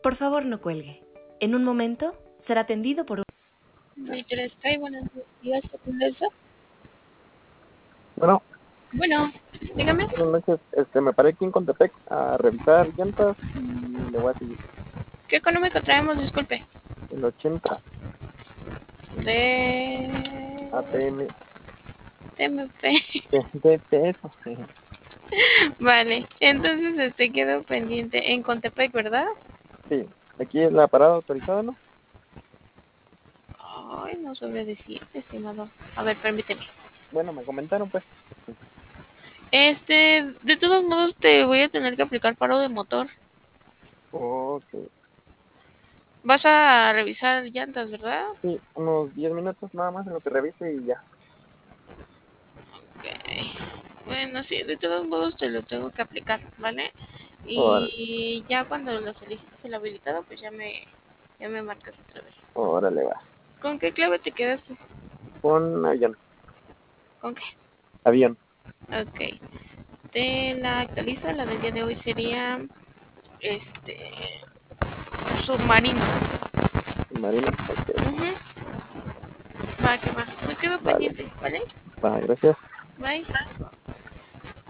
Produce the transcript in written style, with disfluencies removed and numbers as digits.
Por favor, no cuelgue. En un momento será atendido por un... Monitor Sky, buenos días, ¿qué atiende eso? Bueno, Bueno, dígame. buenas noches. Me paré aquí en Contepec a revisar llantas y le voy a seguir. ¿Qué económico traemos? Disculpe. El 80 De ATM TMP. de peso. Vale, entonces quedó pendiente en Contepec, ¿verdad? Sí, aquí es la parada autorizada, ¿no? Ay, no sobre decir, estimado. A ver, permíteme. Bueno, me comentaron pues. De todos modos te voy a tener que aplicar paro de motor. Ok, Vas a revisar llantas, ¿verdad? sí, unos 10 minutos nada más en lo que revise y ya. Ok. Bueno, sí, de todos modos te lo tengo que aplicar, ¿vale? Órale, Y ya cuando lo solicites el habilitado, pues ya me marcas otra vez. órale, va. ¿Con qué clave te quedaste? Con avión, ¿Con qué? avión, Ok. Te la actualizo, la del día de hoy sería este submarino. marino, ok, Ujú. Va, que va. Me quedo vale, pendiente, ¿vale? va, gracias. Bye.